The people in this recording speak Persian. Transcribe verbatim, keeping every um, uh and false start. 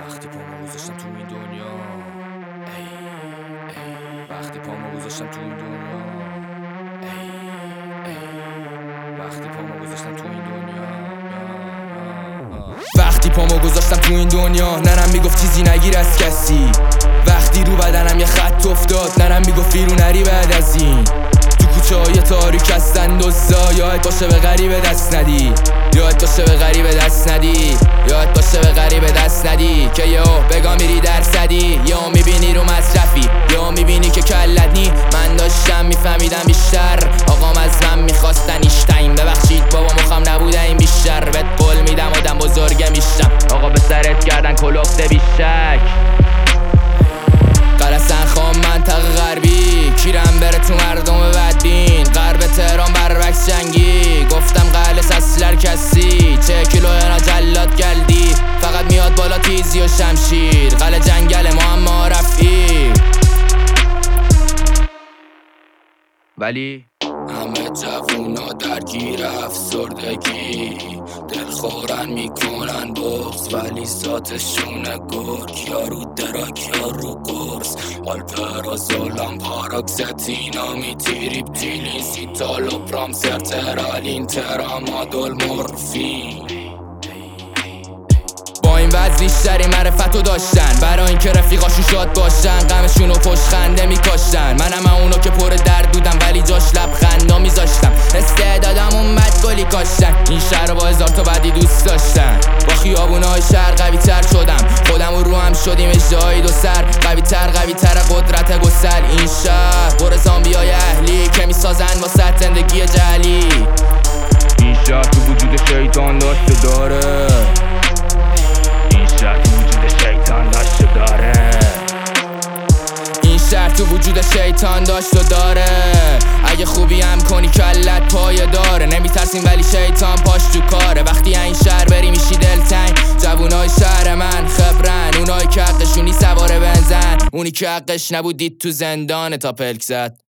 وقتی پامو گذاشتم تو این دنیا ای ای وقتی پامو گذاشتم تو این دنیا ای ای وقتی پامو گذاشتم تو این دنیا وقتی پامو گذاشتم تو این دنیا نرم میگفت چیزی نگیر از کسی. وقتی رو بدنم یه خط افتاد نرم میگفت بیرون نری بعد از این. تو کوچه های تاریک هستن دزدا، یاد باشه به غریبه دست ندی، یاد باشه به غریبه دست ندی، یاد باشه به غریبه دست ندی که یهو بگا میری درصدی، یهو میبینی رو مصرفی، یهو میبینی که کلت نی. من داشتم میفهمیدم بیشتر، آقام از من میخواستن ایشتین. ببخشید بابا مخم نبوده این بیشتر، بهت قول میدم آدم بزرگه میشم. آقا به سرت کردن کلفته بیشک قلسن خام منطقه غربی، کیرم بره تو مردم بدبین. غرب تهران بربکس جنگی، گفتم قلس اصلر کسی. چه کیلو اینا جلاد گلدی، فقط میاد بالا تیزی و شمشیر. قل جنگل ما اما رفی ولی همه جوونا درگیر افسردگی، دلخورن میکنن بغض ولی ذاتشونه گرگ. یارو دراک یارو قرص آلپرا زولم پاراکستینا میتیریب تیلیسی تالو پرام سرترالین ترامادول مورفین. با این وضع بیشتری معرفتو داشتن، برای اینکه رفیقاشون شاد باشن غمشونو پشت خنده میکاشتن. منم اونو که پر درد بودم ولی جاش لبخندا میذاشتم. استعدادم اومد گلی کاشتن، این شهر رو با هزار تا بعدی دوست داشتن. با خیابونای شهر قوی تر شدم، خودم و رو هم شدیم اجدهای دو سر. قوی تر قوی تر قدرت گسل، این شهر پر زامبیای اهلی که میسازن واسه زندگی جعلی. این شهر تو وجود شیطان داشته داره، این شهر تو وجود شیطان داشت و داره، این شهر تو وجود شیطان داشت و داره. اگه خوبی هم کنی کلت پایه داره، نمیترسیم ولی شیطان پاش تو کاره. وقتی این شهر بری میشی دلتنگ، جوونای شهر من خبرن، اونایی که حقشونی سواره بنزن، اونی که حقش نبود دید تو زندان تا پلک زد.